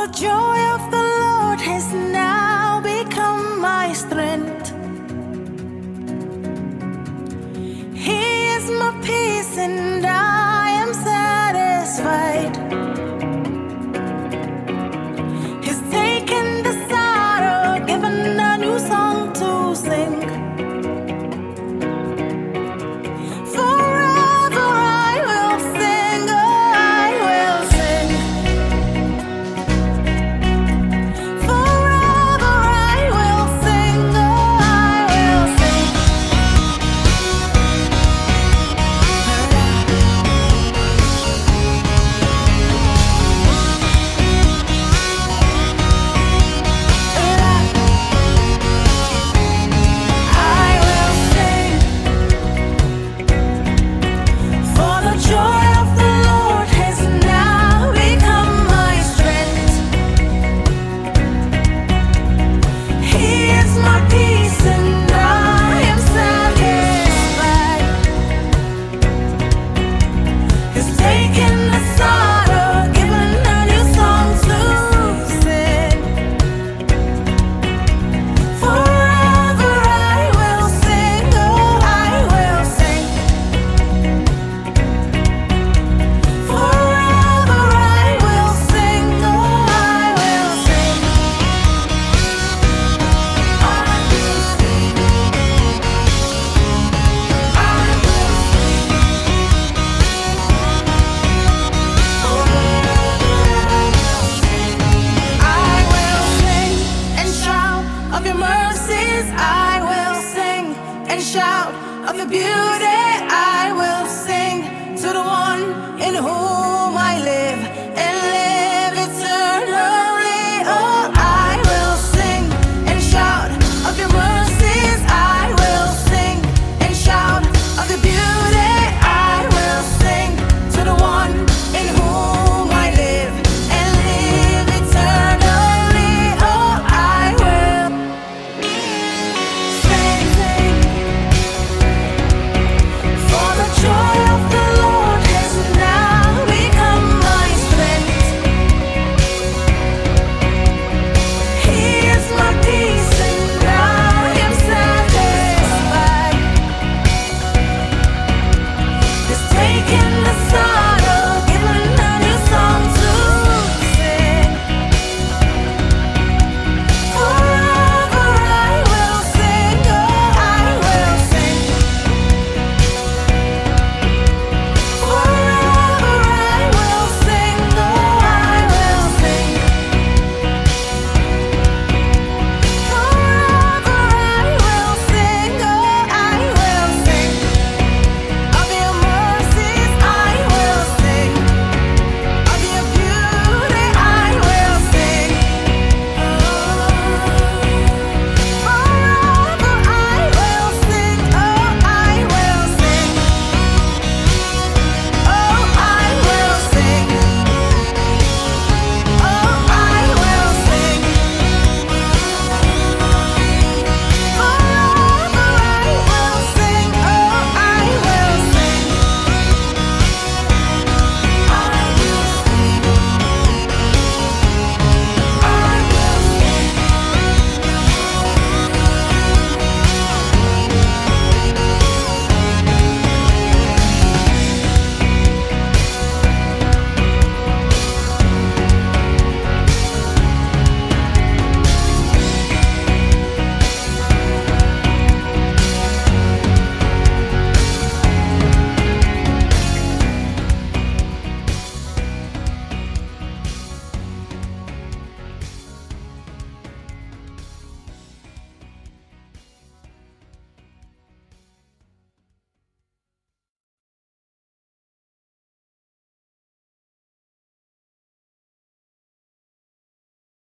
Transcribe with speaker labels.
Speaker 1: joy of the Lord has now become my strength. He is my peace and I am satisfied. He's taken the sorrow, given a new song to sing. Forever I will sing, oh, I will sing. Forever I will sing, oh, I will sing. I will sing, for the joy of the Lord has now become my strength. He is my peace and I am satisfied. He's taken